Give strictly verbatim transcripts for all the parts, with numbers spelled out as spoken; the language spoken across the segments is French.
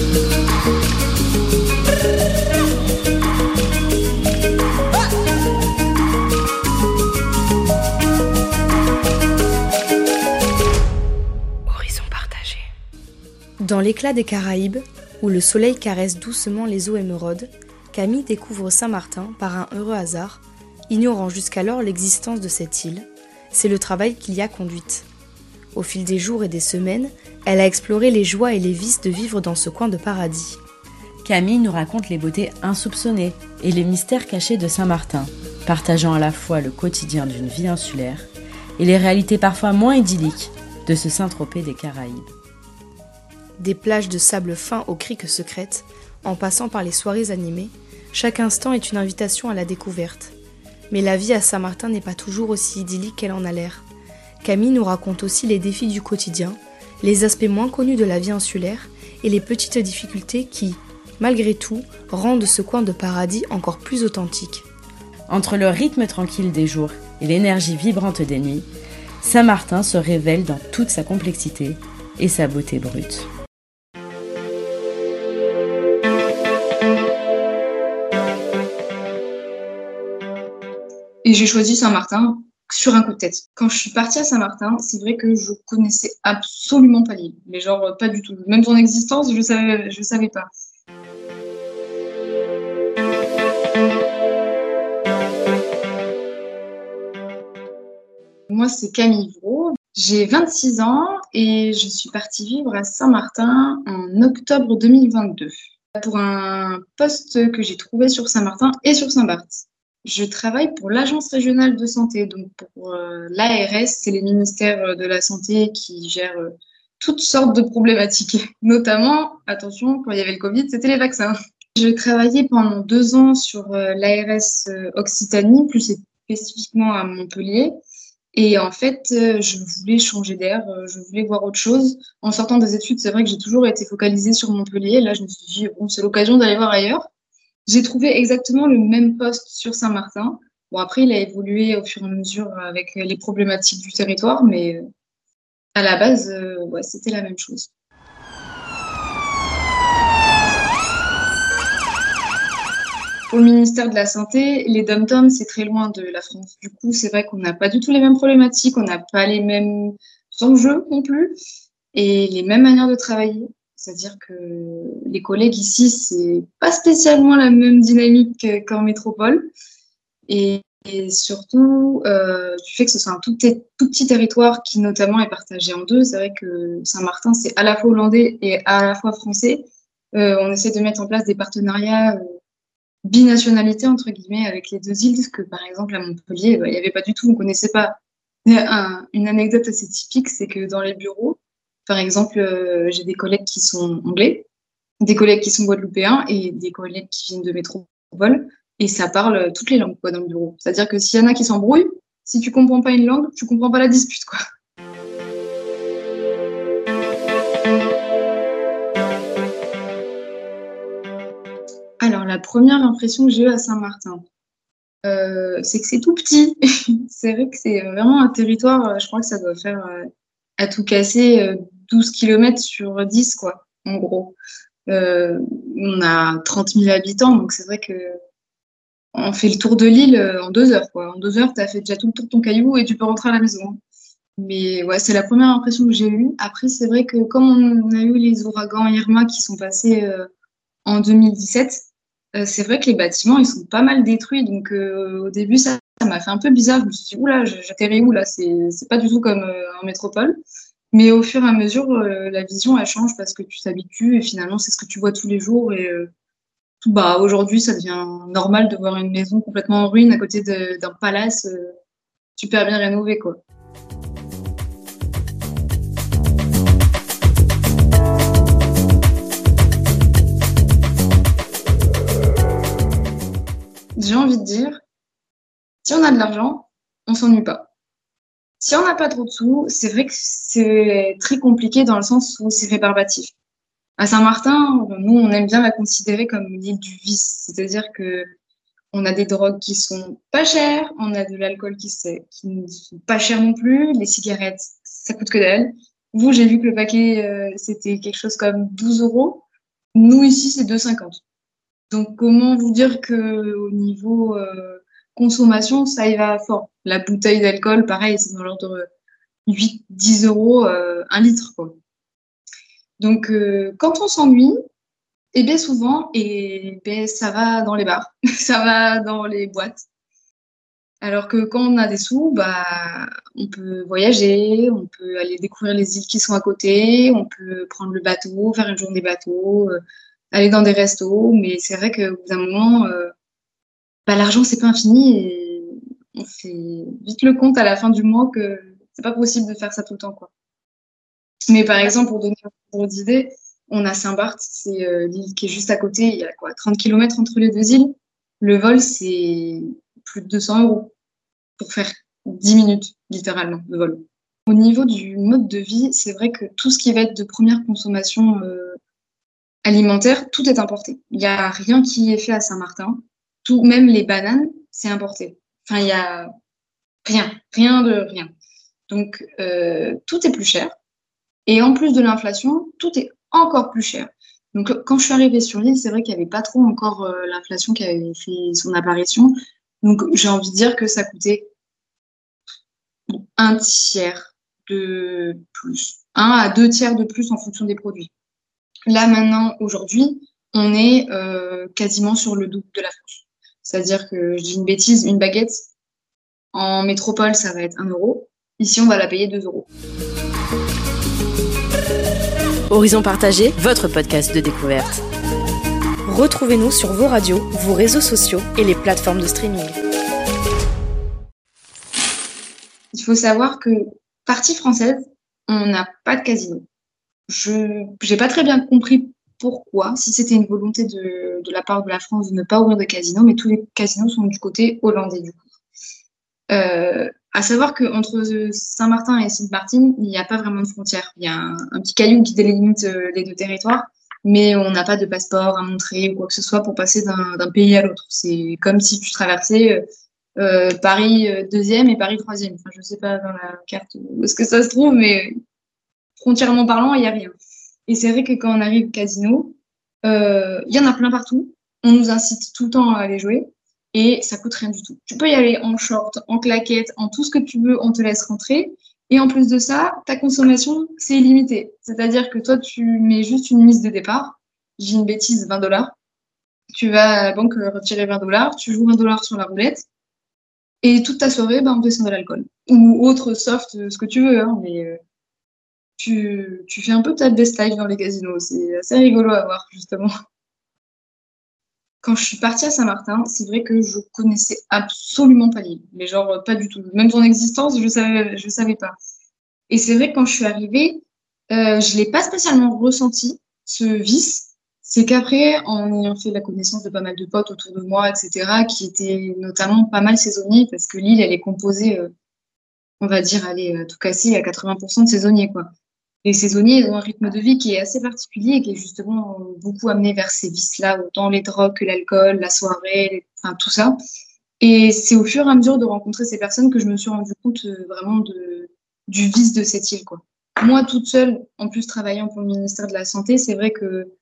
Dans l'éclat des Caraïbes, où le soleil caresse doucement les eaux émeraudes, Camille découvre Saint-Martin par un heureux hasard, ignorant jusqu'alors l'existence de cette île. C'est le travail qui l'y a conduite. Au fil des jours et des semaines, elle a exploré les joies et les vices de vivre dans ce coin de paradis. Camille nous raconte les beautés insoupçonnées et les mystères cachés de Saint-Martin, partageant à la fois le quotidien d'une vie insulaire et les réalités parfois moins idylliques de ce Saint-Tropez des Caraïbes. Des plages de sable fin aux criques secrètes, en passant par les soirées animées, chaque instant est une invitation à la découverte. Mais la vie à Saint-Martin n'est pas toujours aussi idyllique qu'elle en a l'air. Camille nous raconte aussi les défis du quotidien, les aspects moins connus de la vie insulaire et les petites difficultés qui, malgré tout, rendent ce coin de paradis encore plus authentique. Entre le rythme tranquille des jours et l'énergie vibrante des nuits, Saint-Martin se révèle dans toute sa complexité et sa beauté brute. Et j'ai choisi Saint-Martin sur un coup de tête. Quand je suis partie à Saint-Martin, c'est vrai que je connaissais absolument pas l'île. Mais genre, pas du tout. Même son existence, je savais, je savais pas. Moi, c'est Camille Vraud. J'ai vingt-six ans et je suis partie vivre à Saint-Martin en octobre deux mille vingt-deux pour un poste que j'ai trouvé sur Saint-Martin et sur Saint-Barth. Je travaille pour l'Agence régionale de santé, donc pour euh, l'A R S, c'est les ministères de la Santé qui gèrent euh, toutes sortes de problématiques. Notamment, attention, quand il y avait le Covid, c'était les vaccins. J'ai travaillé pendant deux ans sur euh, l'A R S euh, Occitanie, plus spécifiquement à Montpellier. Et en fait, euh, je voulais changer d'air, euh, je voulais voir autre chose. En sortant des études, c'est vrai que j'ai toujours été focalisée sur Montpellier. Là, je me suis dit, bon, c'est l'occasion d'aller voir ailleurs. J'ai trouvé exactement le même poste sur Saint-Martin. Bon, après, il a évolué au fur et à mesure avec les problématiques du territoire, mais à la base, euh, ouais, c'était la même chose. Au ministère de la Santé, les dom-toms, c'est très loin de la France. Du coup, c'est vrai qu'on n'a pas du tout les mêmes problématiques, on n'a pas les mêmes enjeux non plus, et les mêmes manières de travailler. C'est-à-dire que les collègues ici, c'est pas spécialement la même dynamique qu'en métropole. Et, et surtout, euh, du fait que ce soit un tout, tout petit territoire qui notamment est partagé en deux, c'est vrai que Saint-Martin, c'est à la fois hollandais et à la fois français. Euh, on essaie de mettre en place des partenariats euh, binationalité, entre guillemets, avec les deux îles, que par exemple à Montpellier, bah, il n'y avait pas du tout, on ne connaissait pas. Un, une anecdote assez typique, c'est que dans les bureaux, par exemple, euh, j'ai des collègues qui sont anglais, des collègues qui sont guadeloupéens et des collègues qui viennent de métropole. Et ça parle toutes les langues quoi, dans le bureau. C'est-à-dire que s'il y en a qui s'embrouillent, si tu comprends pas une langue, tu comprends pas la dispute, quoi. Alors, la première impression que j'ai eue à Saint-Martin, euh, c'est que c'est tout petit. C'est vrai que c'est vraiment un territoire, je crois que ça doit faire... Euh, à tout casser douze kilomètres sur dix, quoi, en gros. Euh, on a trente mille habitants, donc c'est vrai que on fait le tour de l'île en deux heures, quoi. En deux heures, tu as fait déjà tout le tour de ton caillou et tu peux rentrer à la maison. Mais ouais, c'est la première impression que j'ai eue. Après, c'est vrai que comme on a eu les ouragans Irma qui sont passés euh, en deux mille dix-sept, euh, c'est vrai que les bâtiments, ils sont pas mal détruits. Donc euh, au début, ça ça m'a fait un peu bizarre. Je me suis dit, oula, j'atterris où là? C'est c'est pas du tout comme euh, en métropole. Mais au fur et à mesure, euh, la vision, elle change parce que tu t'habitues et finalement, c'est ce que tu vois tous les jours. Et euh, tout, bah, aujourd'hui, ça devient normal de voir une maison complètement en ruine à côté de- d'un palace euh, super bien rénové, quoi. J'ai envie de dire, si on a de l'argent, on s'ennuie pas. Si on n'a pas trop de sous, c'est vrai que c'est très compliqué dans le sens où c'est rébarbatif. À Saint-Martin, nous, on aime bien la considérer comme l'île du vice, c'est-à-dire que on a des drogues qui sont pas chères, on a de l'alcool qui, c'est- qui ne sont pas chers non plus, les cigarettes, ça coûte que dalle. Vous, j'ai vu que le paquet, euh, c'était quelque chose comme douze euros. Nous, ici, c'est deux cinquante. Donc, comment vous dire que au niveau euh, consommation, ça y va fort. La bouteille d'alcool, pareil, c'est dans l'ordre de huit dix euros euh, un litre, quoi. Donc, euh, quand on s'ennuie, eh bien souvent, et ben, ça va dans les bars, ça va dans les boîtes. Alors que quand on a des sous, bah, on peut voyager, on peut aller découvrir les îles qui sont à côté, on peut prendre le bateau, faire une journée bateau, euh, aller dans des restos. Mais c'est vrai qu'au bout d'un moment, euh, bah, l'argent, c'est pas infini et on fait vite le compte à la fin du mois que c'est pas possible de faire ça tout le temps, quoi. Mais par exemple, pour donner un ordre d'idée, on a Saint-Barth, c'est euh, l'île qui est juste à côté. Il y a quoi, trente kilomètres entre les deux îles. Le vol, c'est plus de deux cents euros pour faire dix minutes, littéralement, de vol. Au niveau du mode de vie, c'est vrai que tout ce qui va être de première consommation euh, alimentaire, tout est importé. Il n'y a rien qui est fait à Saint-Martin. Tout, même les bananes, c'est importé. Enfin, il y a rien, rien de rien. Donc, euh, tout est plus cher. Et en plus de l'inflation, tout est encore plus cher. Donc, quand je suis arrivée sur l'île, c'est vrai qu'il n'y avait pas trop encore euh, l'inflation qui avait fait son apparition. Donc, j'ai envie de dire que ça coûtait un tiers de plus, un à deux tiers de plus en fonction des produits. Là, maintenant, aujourd'hui, on est euh, quasiment sur le double de la France. C'est-à-dire que, je dis une bêtise, une baguette, en métropole, ça va être un euro. Ici, on va la payer deux euros. Horizon Partagé, votre podcast de découverte. Retrouvez-nous sur vos radios, vos réseaux sociaux et les plateformes de streaming. Il faut savoir que, partie française, on n'a pas de casino. Je n'ai pas très bien compris pourquoi, si c'était une volonté de, de la part de la France de ne pas ouvrir de casinos, mais tous les casinos sont du côté hollandais, du coup. Euh, à savoir qu'entre Saint-Martin et Sint-Maarten, il n'y a pas vraiment de frontière. Il y a un, un petit caillou qui délimite euh, les deux territoires, mais on n'a pas de passeport à montrer ou quoi que ce soit pour passer d'un d'un pays à l'autre. C'est comme si tu traversais euh, euh, Paris euh, deuxième et Paris troisième. Enfin, je sais pas dans la carte où est-ce que ça se trouve, mais frontièrement parlant, il n'y a rien. Et c'est vrai que quand on arrive au casino, euh, il y en a plein partout. On nous incite tout le temps à aller jouer et ça coûte rien du tout. Tu peux y aller en short, en claquette, en tout ce que tu veux, on te laisse rentrer. Et en plus de ça, ta consommation, c'est illimité. C'est-à-dire que toi, tu mets juste une mise de départ. J'ai une bêtise, vingt dollars. Tu vas à la banque retirer vingt dollars, tu joues vingt dollars sur la roulette. Et toute ta soirée, bah, on te descend de l'alcool. Ou autre soft, ce que tu veux, hein, mais euh, tu, tu fais un peu ta best life dans les casinos. C'est assez rigolo à voir, justement. Quand je suis partie à Saint-Martin, c'est vrai que je connaissais absolument pas l'île. Mais genre, pas du tout. Même son existence, je savais, je savais pas. Et c'est vrai que quand je suis arrivée, euh, je l'ai pas spécialement ressenti, ce vice. C'est qu'après, en ayant fait la connaissance de pas mal de potes autour de moi, et cetera, qui étaient notamment pas mal saisonniers, parce que l'île, elle est composée, euh, on va dire, allez, euh, tout cassé à quatre-vingts pour cent de saisonniers, quoi. Les saisonniers, ils ont un rythme de vie qui est assez particulier et qui est justement euh, beaucoup amené vers ces vices-là, autant les drogues que l'alcool, la soirée, les- enfin tout ça. Et c'est au fur et à mesure de rencontrer ces personnes que je me suis rendu compte euh, vraiment de, du vice de cette île, quoi. Moi, toute seule, en plus travaillant pour le ministère de la Santé, c'est vrai que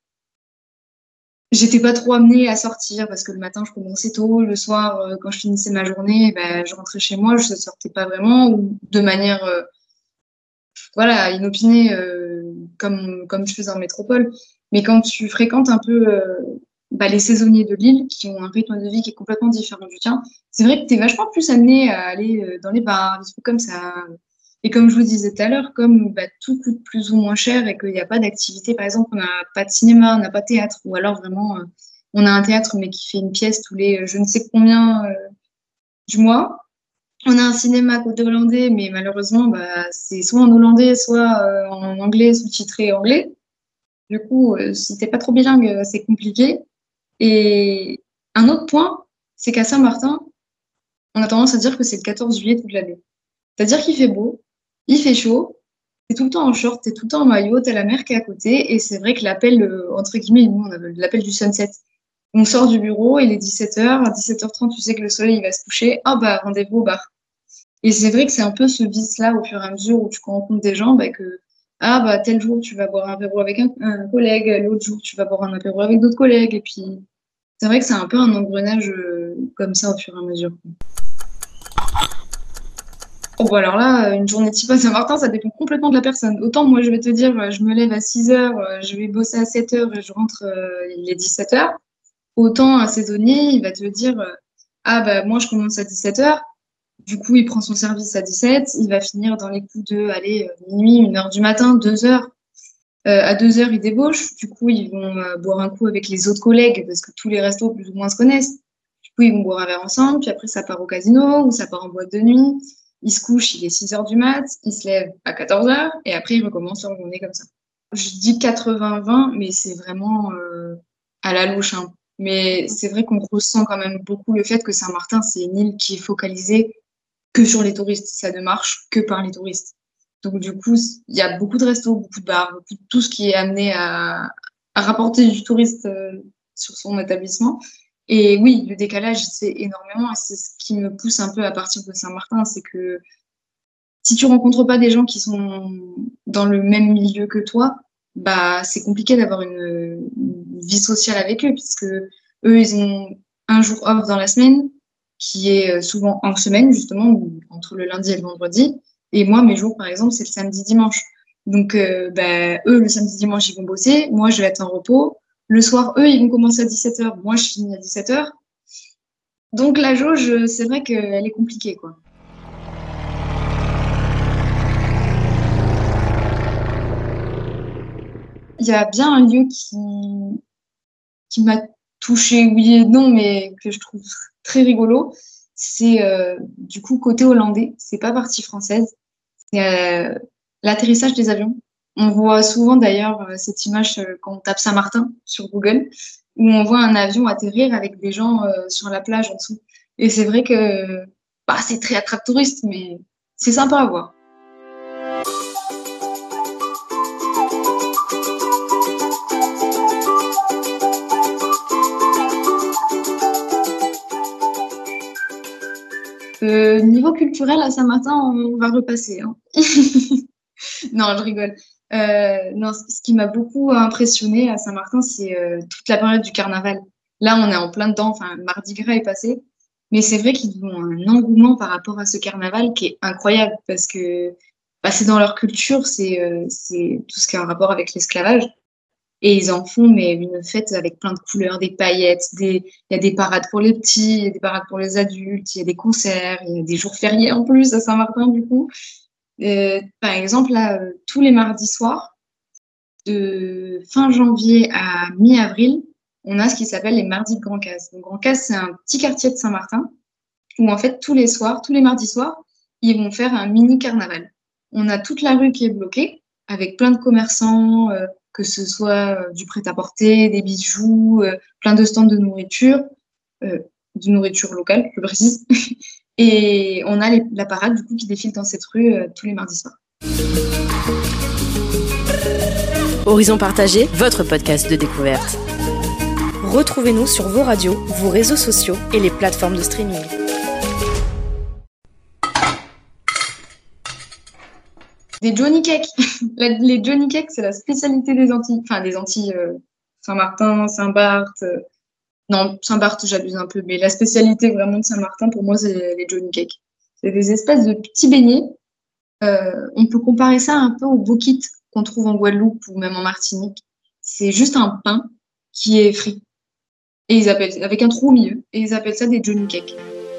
j'étais pas trop amenée à sortir parce que le matin, je commençais tôt, le soir, euh, quand je finissais ma journée, ben, je rentrais chez moi, je ne sortais pas vraiment ou de manière euh, voilà, inopinée euh, comme, comme je faisais en métropole. Mais quand tu fréquentes un peu euh, bah, les saisonniers de l'île, qui ont un rythme de vie qui est complètement différent du tien, c'est vrai que tu es vachement plus amené à aller euh, dans les bars, des trucs comme ça. Et comme je vous disais tout à l'heure, comme bah, tout coûte plus ou moins cher et qu'il n'y a pas d'activité, par exemple, on n'a pas de cinéma, on n'a pas de théâtre, ou alors vraiment, euh, on a un théâtre mais qui fait une pièce tous les euh, je ne sais combien euh, du mois. On a un cinéma côté hollandais, mais malheureusement, bah, c'est soit en hollandais, soit euh, en anglais, sous-titré anglais. Du coup, euh, si t'es pas trop bilingue, euh, c'est compliqué. Et un autre point, c'est qu'à Saint-Martin, on a tendance à dire que c'est le quatorze juillet toute l'année. C'est-à-dire qu'il fait beau, il fait chaud, t'es tout le temps en short, t'es tout le temps en maillot, t'as la mer qui est à côté, et c'est vrai que l'appel, euh, entre guillemets, nous, on appelle l'appel du sunset. On sort du bureau, il est dix-sept heures, à dix-sept heures trente, tu sais que le soleil il va se coucher, ah bah rendez-vous au bar. Et c'est vrai que c'est un peu ce vice-là, au fur et à mesure où tu rencontres des gens, bah, que ah bah tel jour tu vas boire un apéro avec un, un collègue, l'autre jour tu vas boire un apéro avec d'autres collègues. Et puis c'est vrai que c'est un peu un engrenage euh, comme ça au fur et à mesure. Oh, bah alors là, une journée type à Saint-Martin, ça dépend complètement de la personne. Autant moi, je vais te dire, euh, je me lève à six heures, euh, je vais bosser à sept heures et je rentre, euh, il est dix-sept heures. Autant un saisonnier, il va te dire, euh, ah bah moi, je commence à dix-sept heures. Du coup, il prend son service à dix-sept, il va finir dans les coups de, allez, euh, minuit, une heure du matin, deux heures. Euh, à deux heures, ils débauchent. Du coup, ils vont euh, boire un coup avec les autres collègues parce que tous les restos, plus ou moins, se connaissent. Du coup, ils vont boire un verre ensemble. Puis après, ça part au casino ou ça part en boîte de nuit. Ils se couchent, il est six heures du mat. Ils se lèvent à quatorze heures et après, ils recommencent leur journée comme ça. Je dis quatre-vingts vingt, mais c'est vraiment euh, à la louche, hein. Mais c'est vrai qu'on ressent quand même beaucoup le fait que Saint-Martin, c'est une île qui est focalisée que sur les touristes. Ça ne marche que par les touristes. Donc, du coup, il y a beaucoup de restos, beaucoup de bars, beaucoup de tout ce qui est amené à, à rapporter du touriste euh, sur son établissement. Et oui, le décalage, c'est énormément. Et c'est ce qui me pousse un peu à partir de Saint-Martin. C'est que si tu rencontres pas des gens qui sont dans le même milieu que toi, bah, c'est compliqué d'avoir une, une vie sociale avec eux, puisque eux, ils ont un jour off dans la semaine, qui est euh, souvent en semaine, justement, ou entre le lundi et le vendredi. Et moi, mes jours, par exemple, c'est le samedi, dimanche. Donc, euh, bah, eux, le samedi, dimanche, ils vont bosser. Moi, je vais être en repos. Le soir, eux, ils vont commencer à dix-sept heures. Moi, je finis à dix-sept heures. Donc, la jauge, c'est vrai qu'elle est compliquée, quoi. Il y a bien un lieu qui, qui m'a touchée, oui et non, mais que je trouve très rigolo. C'est euh, du coup côté hollandais. C'est pas partie française. C'est euh, l'atterrissage des avions. On voit souvent d'ailleurs euh, cette image euh, quand on tape Saint-Martin sur Google, où on voit un avion atterrir avec des gens euh, sur la plage en dessous. Et c'est vrai que bah, c'est très attrape-touriste, mais c'est sympa à voir. Euh, niveau culturel, à Saint-Martin, on va repasser, hein. Non, je rigole. Euh, non, c- ce qui m'a beaucoup impressionné à Saint-Martin, c'est euh, toute la période du carnaval. Là, on est en plein dedans, enfin, Mardi Gras est passé. Mais c'est vrai qu'ils ont un engouement par rapport à ce carnaval qui est incroyable parce que bah, c'est dans leur culture, c'est euh, c'est tout ce qui a un rapport avec l'esclavage. Et ils en font, mais une fête avec plein de couleurs, des paillettes, des... il y a des parades pour les petits, il y a des parades pour les adultes, il y a des concerts, il y a des jours fériés en plus à Saint-Martin, du coup. Euh, par exemple, là, euh, tous les mardis soirs, de fin janvier à mi-avril, on a ce qui s'appelle les mardis de Grand Case. Donc, Grand Case, c'est un petit quartier de Saint-Martin où, en fait, tous les soirs, tous les mardis soirs, ils vont faire un mini carnaval. On a toute la rue qui est bloquée avec plein de commerçants, euh, que ce soit euh, du prêt-à-porter, des bijoux, euh, plein de stands de nourriture, euh, de nourriture locale, je précise. Et on a les- la parade du coup qui défile dans cette rue euh, tous les mardis soirs. Horizon Partagé, votre podcast de découverte. Retrouvez-nous sur vos radios, vos réseaux sociaux et les plateformes de streaming. Des Johnny Cakes. La- les Johnny Cakes, c'est la spécialité des Antilles. Enfin, des Antilles, euh, Saint-Martin, Saint-Barth. euh, Non, Saint-Barth, j'abuse un peu, mais la spécialité vraiment de Saint-Martin, pour moi, c'est les Johnny Cakes. C'est des espèces de petits beignets. Euh, on peut comparer ça un peu au bokit qu'on trouve en Guadeloupe ou même en Martinique. C'est juste un pain qui est frit. Et ils appellent, avec un trou au milieu. Et ils appellent ça des Johnny Cakes.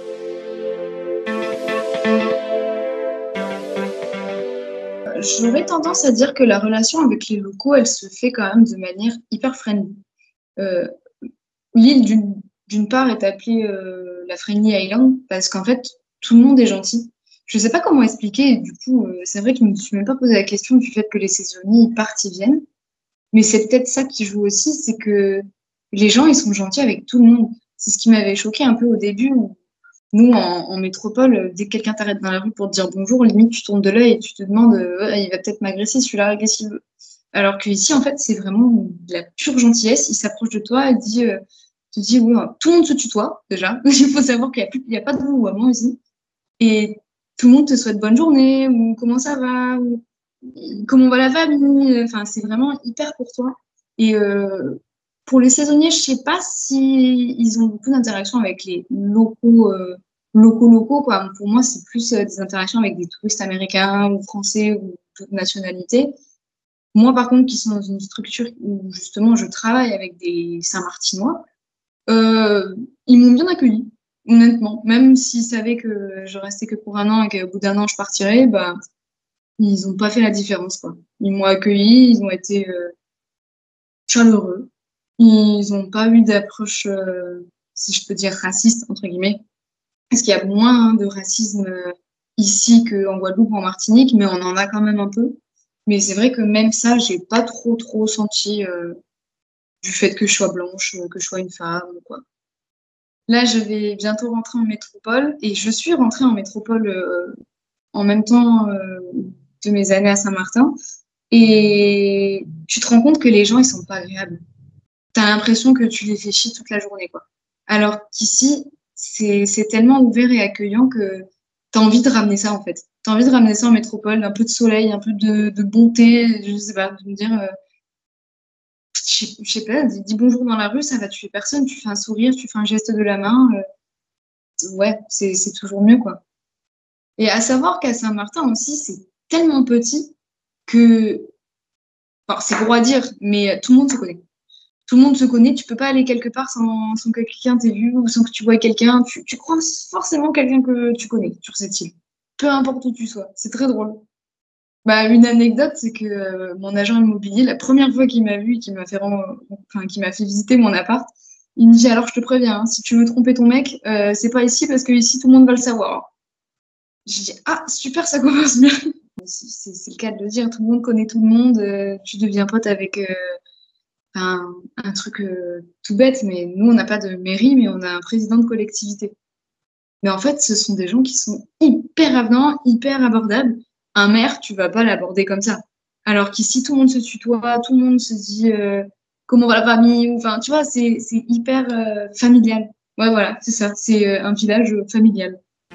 J'aurais tendance à dire que la relation avec les locaux, elle se fait quand même de manière hyper friendly. Euh, L'île, d'une d'une part, est appelée euh, la Friendly Island parce qu'en fait, tout le monde est gentil. Je sais pas comment expliquer, et du coup, euh, c'est vrai que je me suis même pas posé la question du fait que les saisonniers ils partent, ils viennent. Mais c'est peut-être ça qui joue aussi, c'est que les gens, ils sont gentils avec tout le monde. C'est ce qui m'avait choqué un peu au début, où nous, en, en métropole, euh, dès que quelqu'un t'arrête dans la rue pour te dire bonjour, limite, tu tournes de l'œil et tu te demandes, euh, Ouais, il va peut-être m'agresser, celui-là, qu'est-ce qu'il veut? Alors qu'ici, en fait, c'est vraiment de la pure gentillesse. Il s'approche de toi et dit, euh, te dit, oui, tout le monde se tutoie, déjà. Il faut savoir qu'il n'y a, plus- il y a pas de vous ou à moi aussi. Et tout le monde te souhaite bonne journée, ou comment ça va, ou... comment va la famille? Enfin, c'est vraiment hyper courtois. Et euh, pour les saisonniers, je sais pas si ils ont beaucoup d'interactions avec les locaux, euh, locaux, locaux, quoi. Pour moi, c'est plus euh, des interactions avec des touristes américains ou français ou d'autres nationalités. Moi, par contre, qui sont dans une structure où justement je travaille avec des Saint-Martinois, euh, ils m'ont bien accueilli, honnêtement. Même s'ils savaient que je restais que pour un an et qu'au bout d'un an je partirais, bah, ils ont pas fait la différence, quoi. Ils m'ont accueilli, ils ont été euh, chaleureux. Ils n'ont pas eu d'approche, euh, si je peux dire, raciste, entre guillemets. Parce qu'il y a moins de racisme euh, ici qu'en Guadeloupe ou en Martinique, mais on en a quand même un peu. Mais c'est vrai que même ça, j'ai pas trop, trop senti euh, du fait que je sois blanche, euh, que je sois une femme, ou quoi. Là, je vais bientôt rentrer en métropole et je suis rentrée en métropole euh, en même temps euh, de mes années à Saint-Martin. Et tu te rends compte que les gens, ils sont pas agréables. T'as l'impression que tu les fais chier toute la journée, quoi. Alors qu'ici, c'est, c'est tellement ouvert et accueillant que t'as envie de ramener ça, en fait. T'as envie de ramener ça en métropole, un peu de soleil, un peu de, de bonté, je sais pas, de me dire, euh, je sais je sais pas, dis, dis bonjour dans la rue, ça va tuer personne, tu fais un sourire, tu fais un geste de la main, euh, ouais, c'est, c'est toujours mieux, quoi. Et à savoir qu'à Saint-Martin aussi, c'est tellement petit que, enfin, c'est gros à dire, mais tout le monde se connaît. Tout le monde se connaît, tu peux pas aller quelque part sans, sans que quelqu'un t'ait vu ou sans que tu vois quelqu'un. Tu, tu croises forcément quelqu'un que tu connais sur cette île. Peu importe où tu sois. C'est très drôle. Bah, une anecdote, c'est que euh, mon agent immobilier, la première fois qu'il m'a vu et qu'il m'a fait, rend- enfin, qu'il m'a fait visiter mon appart, il me dit, alors je te préviens, hein, si tu veux tromper ton mec, euh, c'est pas ici parce que ici tout le monde va le savoir. J'ai dit, ah, super, ça commence bien. C'est c'est le cas de le dire, tout le monde connaît tout le monde, euh, tu deviens pote avec euh, un, un truc euh, tout bête, mais nous, on n'a pas de mairie, mais on a un président de collectivité. Mais en fait, ce sont des gens qui sont hyper avenants, hyper abordables. Un maire, tu vas pas l'aborder comme ça. Alors qu'ici, tout le monde se tutoie, tout le monde se dit euh, comment va la famille, ou enfin, tu vois, c'est c'est hyper euh, familial. Ouais, voilà, c'est ça, c'est euh, un village familial.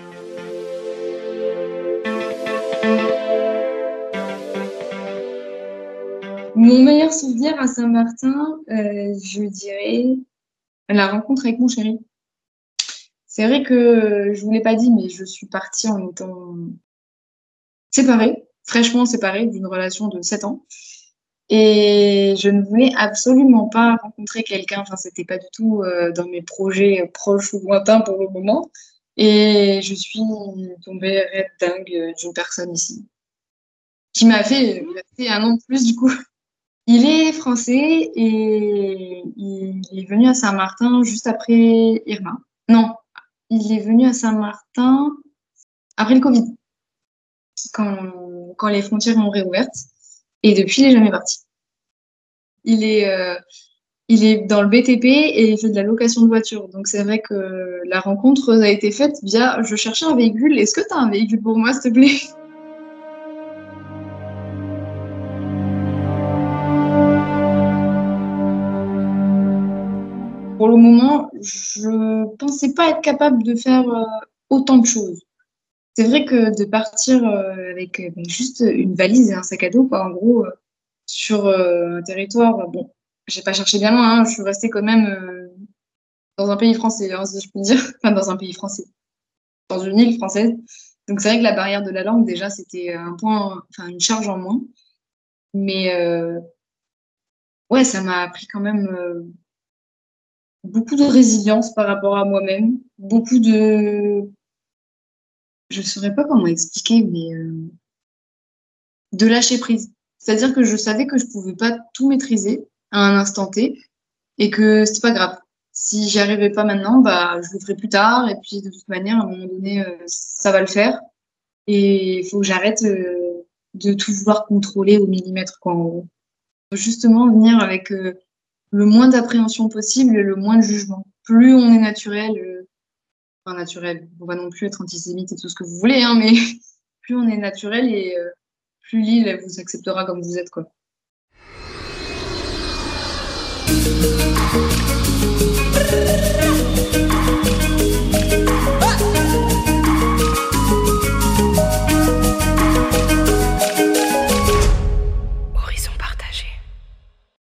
Mon meilleur souvenir à Saint-Martin, euh, je dirais la rencontre avec mon chéri. C'est vrai que je vous l'ai pas dit, mais je suis partie en étant séparée, fraîchement séparée d'une relation de sept ans. Et je ne voulais absolument pas rencontrer quelqu'un, enfin, c'était pas du tout euh, dans mes projets proches ou lointains pour le moment. Et je suis tombée red dingue d'une personne ici, qui m'a fait rester un an de plus du coup. Il est français et il est venu à Saint-Martin juste après Irma. Non, il est venu à Saint-Martin après le Covid, quand, quand les frontières ont réouvertes. Et depuis, il est jamais parti. Il est, euh, il est dans le B T P et il fait de la location de voiture. Donc c'est vrai que la rencontre a été faite via je cherchais un véhicule. Est-ce que tu as un véhicule pour moi, s'il te plaît? Pour le moment, je pensais pas être capable de faire euh, autant de choses. C'est vrai que de partir euh, avec euh, ben, juste une valise et un sac à dos, quoi, en gros, euh, sur euh, un territoire, euh, bon, j'ai pas cherché bien loin, hein, je suis restée quand même euh, dans un pays français, hein, si je puis dire, enfin dans un pays français, dans une île française. Donc c'est vrai que la barrière de la langue, déjà, c'était un point, enfin une charge en moins. Mais euh, ouais, ça m'a appris quand même euh, beaucoup de résilience par rapport à moi-même, beaucoup de, je saurais pas comment expliquer, mais euh, de lâcher prise. C'est-à-dire que je savais que je pouvais pas tout maîtriser à un instant T et que c'était pas grave. Si j'y arrivais pas maintenant, bah, je le ferai plus tard. Et puis, de toute manière, à un moment donné, euh, ça va le faire. Et il faut que j'arrête euh, de tout vouloir contrôler au millimètre, quoi, en gros. Faut justement venir avec euh, le moins d'appréhension possible et le moins de jugement. Plus on est naturel, euh, enfin naturel, on va non plus être antisémite et tout ce que vous voulez, hein, mais plus on est naturel et euh, plus l'île elle vous acceptera comme vous êtes, quoi.